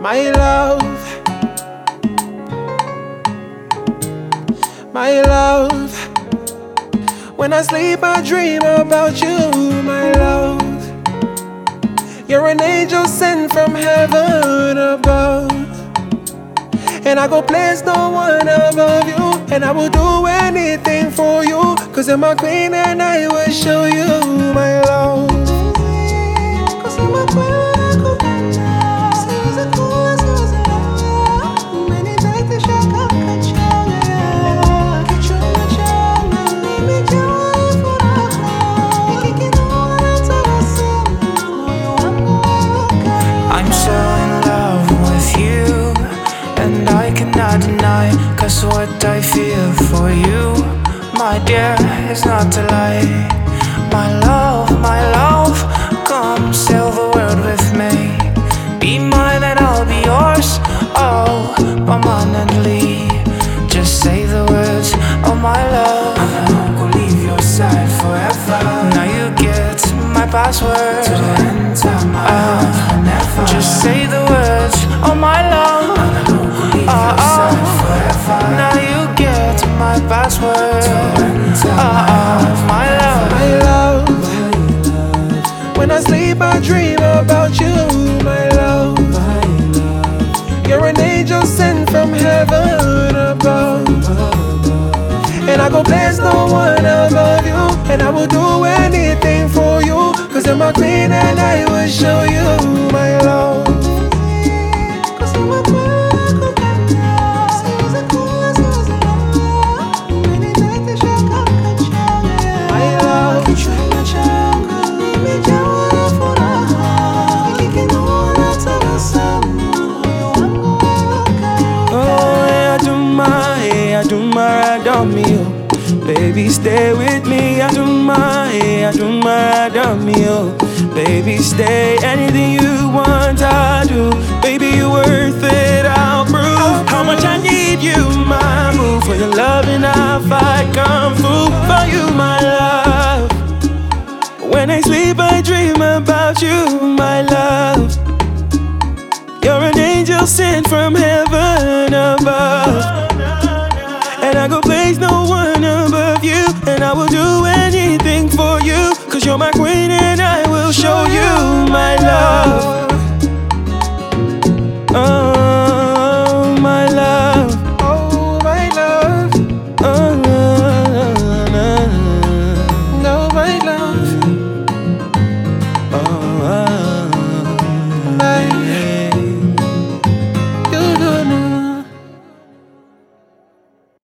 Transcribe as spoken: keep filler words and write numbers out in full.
My love, my love. When I sleep I dream about you, my love. You're an angel sent from heaven above, and I go place no one above you. And I will do anything for you, cause you're my queen and I will show you my love. Cause you're my queen. I'm so in love with you, and I cannot deny, cause what I feel for you, my dear, is not a lie. My love, my love, come sail the world with me. Be mine and I'll be yours, oh, permanently. Just say the words, oh my love, and I won't leave your side forever. Now you get my password to enter my life forever. Just say the words, oh my love, and I won't leave your side forever. Now you get my password to enter my life. My love, when I sleep I dream about you, my love. You're an angel sent from heaven above, and I go place no one above you. And I will do anything for you, cause you're my queen and I will show you my love. Cause you're my queen. Baby, stay with me, I do my, I do my, I do me, oh. Baby, stay, anything you want, I do. Baby, you're worth it, I'll prove how much I need you, my boo. For your love and I'll fight kung fu for you, my love. When I sleep, I dream about you, my love. You're an angel sent from heaven above, and I go place no one above you. And I will do anything for you, cause you're my queen and I will show you my love.